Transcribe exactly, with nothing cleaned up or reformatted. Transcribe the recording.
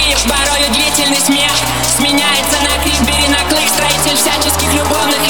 Порой удивительный смех сменяется на крик, бери на клык. Строитель всяческих любовных